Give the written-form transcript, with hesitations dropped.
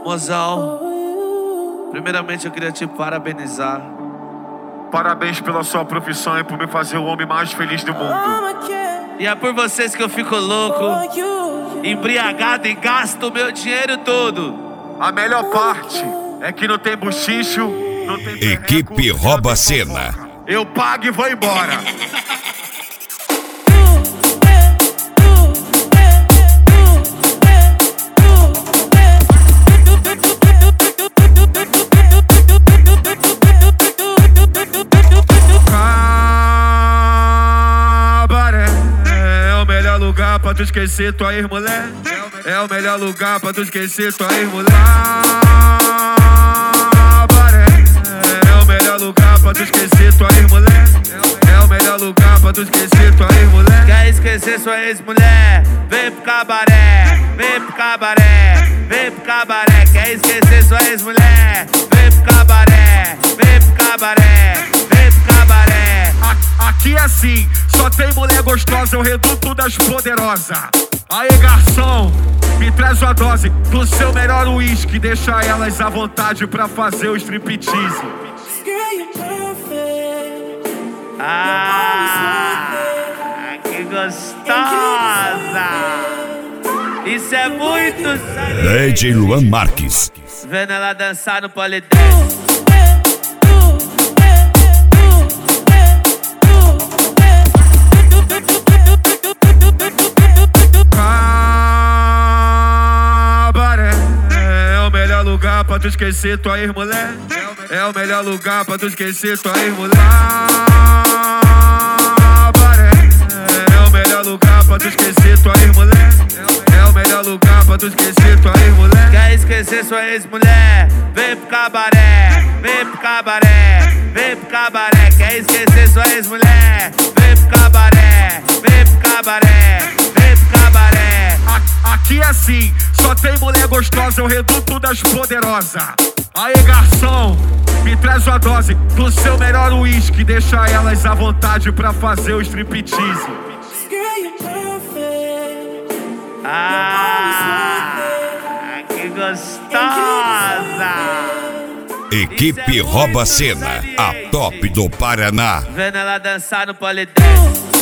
Mozão, primeiramente eu queria te parabenizar. Parabéns pela sua profissão e por me fazer o homem mais feliz do mundo. E é por vocês que eu fico louco, embriagado e gasto o meu dinheiro todo. A melhor parte é que não tem buchicho, não tem perreco, Equipe Rouba a Cena. Eu pago e vou embora. Pra tu esquecer tua ex-mulher. É o melhor lugar pra tu esquecer tua ex-mulher. É o melhor lugar pra tu esquecer tua ex-mulher. É o melhor lugar pra tu esquecer tua ex-mulher. Quer esquecer sua ex-mulher? Vem pro cabaré, vem pro cabaré, vem pro cabaré. Quer esquecer sua ex-mulher? Vem pro cabaré, vem pro cabaré, vem pro cabaré. Aqui é assim, só tem mulher gostosa, é o reduto das poderosas. Aí, garçom, me traz uma dose do seu melhor uísque. Deixa elas à vontade pra fazer o striptease. Que gostosa! Isso é muito sério. DJ Luan Marques. Vendo ela dançar no polidense. Pra tu esquecer tua ex-mulher. É o melhor lugar pra tu esquecer tua ex-mulher. É o melhor lugar pra tu esquecer tua ex-mulher. É o melhor lugar pra tu esquecer tua ex-mulher. Quer esquecer sua ex-mulher? Vem pro cabaré, vem pro cabaré, vem pro cabaré. Quer esquecer sua ex-mulher? Vem pro cabaré, vem pro cabaré, vem pro cabaré. Aqui é assim, só tem mulher gostosa, é o reduto das poderosas. Aí, garçom, me traz uma dose do seu melhor uísque. Deixa elas à vontade pra fazer o striptease. Que gostosa! Equipe Rouba a Cena, a top do Paraná. Vendo ela dançar no polidense.